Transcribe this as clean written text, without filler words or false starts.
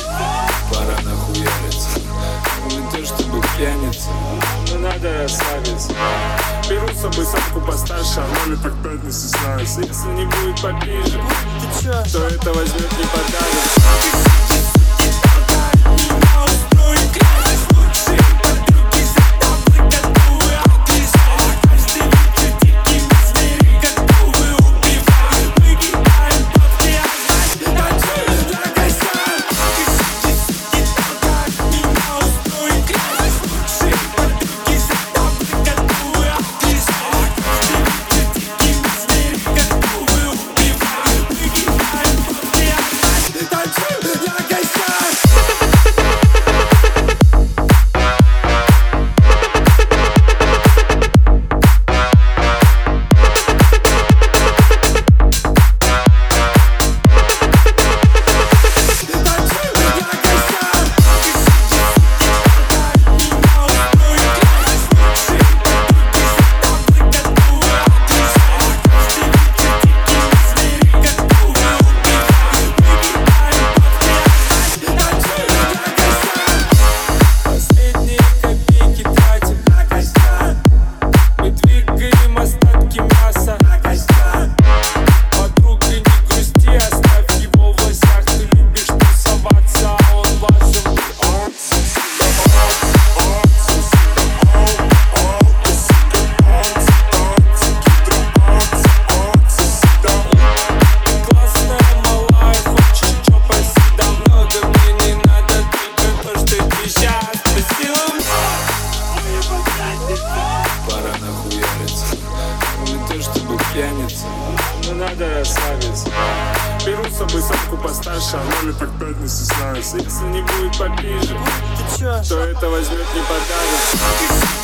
Пора нахуяриться. Не то чтобы пьяница, но надо расслабиться. Беру с собой самку постарше, она лет так 5 не стесняется. Если не будет поближе, то это возьмет не подарок. Пора нахуяриться. Не то чтобы пьяница, но надо расслабиться. Беру с собой самку постарше, она лет так 5 не стесняется. Если не будет поближе, то это возьмет не подарок.